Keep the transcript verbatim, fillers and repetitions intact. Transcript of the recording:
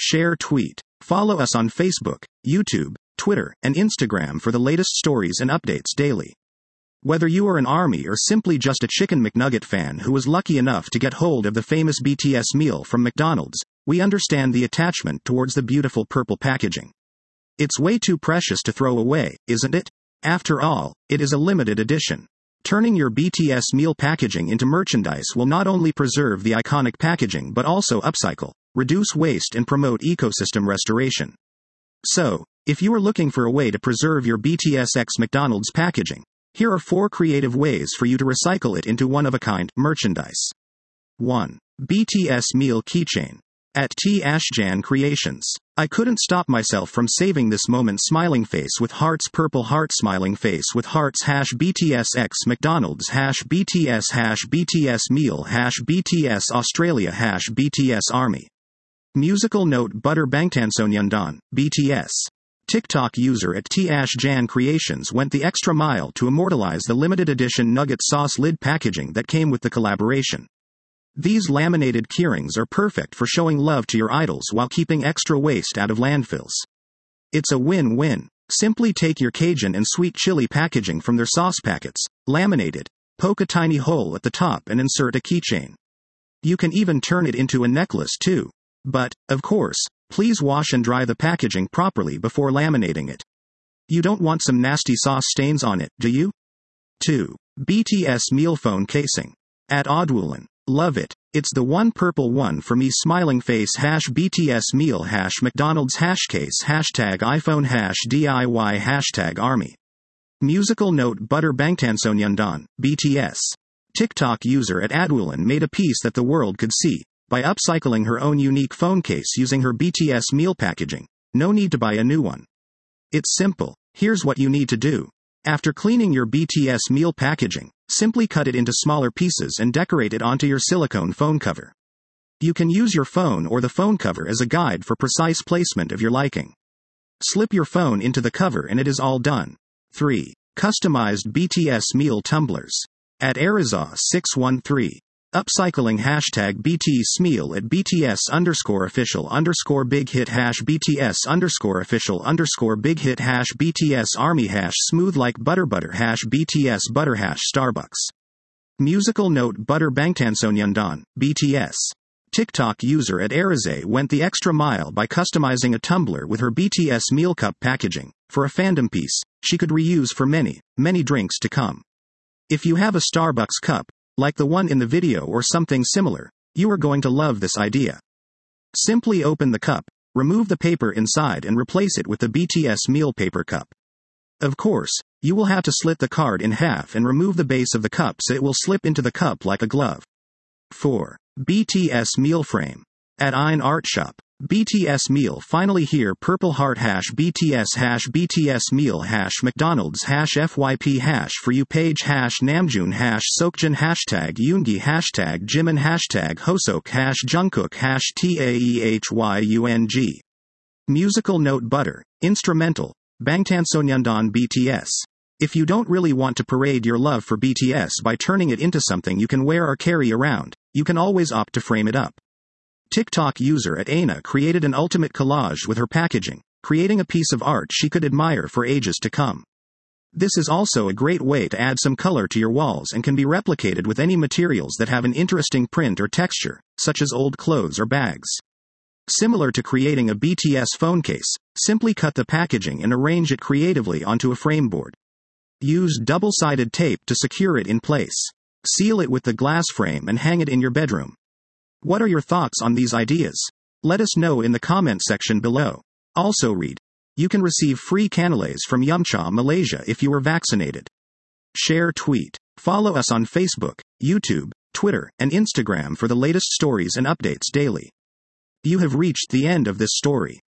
Share, tweet. Follow us on Facebook, YouTube, Twitter, and Instagram for the latest stories and updates daily. Whether you are an ARMY or simply just a Chicken McNugget fan who was lucky enough to get hold of the famous B T S meal from McDonald's, we understand the attachment towards the beautiful purple packaging. It's way too precious to throw away, isn't it? After all, it is a limited edition. Turning your B T S meal packaging into merchandise will not only preserve the iconic packaging but also upcycle, reduce waste and promote ecosystem restoration. So, if you are looking for a way to preserve your B T S X McDonald's packaging, here are four creative ways for you to recycle it into one-of-a-kind merchandise. one. B T S Meal Keychain. At T Ashjan Creations. I couldn't stop myself from saving this moment smiling face with hearts purple heart smiling face with hearts hash B T S X McDonald's hash B T S hash B T S Meal hash B T S Australia hash B T S Army. Musical note Butter Bangtansonyeondan, B T S. TikTok user at T Ashjan Creations went the extra mile to immortalize the limited edition nugget sauce lid packaging that came with the collaboration. These laminated keyrings are perfect for showing love to your idols while keeping extra waste out of landfills. It's a win-win. Simply take your Cajun and sweet chili packaging from their sauce packets, laminate it, poke a tiny hole at the top and insert a keychain. You can even turn it into a necklace too. But, of course, please wash and dry the packaging properly before laminating it. You don't want some nasty sauce stains on it, do you? two. B T S Meal Phone Casing. At Odwoolen. Love it. It's the one purple one for me smiling face hash B T S meal hash McDonald's hash case hashtag iPhone hash D I Y hashtag Army. Musical note Butter Bangtansonyeondan, B T S. TikTok user at Odwoolen made a piece that the world could see, by upcycling her own unique phone case using her B T S meal packaging. No need to buy a new one. It's simple. Here's what you need to do. After cleaning your B T S meal packaging, simply cut it into smaller pieces and decorate it onto your silicone phone cover. You can use your phone or the phone cover as a guide for precise placement of your liking. Slip your phone into the cover and it is all done. three. Customized B T S meal tumblers. At Arizah six one three. Upcycling hashtag B T S meal at B T S underscore official underscore big hit hash B T S underscore official underscore big hit hash B T S army hash smooth like butter butter hash B T S butter hash Starbucks. Musical note Butter Bangtansonyeondan, B T S. TikTok user at Arizah went the extra mile by customizing a tumbler with her B T S meal cup packaging, for a fandom piece, she could reuse for many, many drinks to come. If you have a Starbucks cup, like the one in the video or something similar, you are going to love this idea. Simply open the cup, remove the paper inside and replace it with the B T S meal paper cup. Of course, you will have to slit the card in half and remove the base of the cup so it will slip into the cup like a glove. four. B T S Meal Frame. At Ein Art Shop. B T S Meal finally here purple heart hash B T S hash B T S Meal hash McDonald's hash F Y P hash for you page hash Namjoon hash Seokjin hashtag Yoongi hashtag Jimin hashtag Hosok hash Jungkook hash T A E H Y U N G. Musical note Butter, instrumental, Bangtansonyeondan B T S. If you don't really want to parade your love for B T S by turning it into something you can wear or carry around, you can always opt to frame it up. TikTok user at Aina created an ultimate collage with her packaging, creating a piece of art she could admire for ages to come. This is also a great way to add some color to your walls and can be replicated with any materials that have an interesting print or texture, such as old clothes or bags. Similar to creating a B T S phone case, simply cut the packaging and arrange it creatively onto a frame board. Use double-sided tape to secure it in place. Seal it with the glass frame and hang it in your bedroom. What are your thoughts on these ideas? Let us know in the comment section below. Also read. You can receive free canelays from Yumcha Malaysia if you are vaccinated. Share, tweet. Follow us on Facebook, YouTube, Twitter, and Instagram for the latest stories and updates daily. You have reached the end of this story.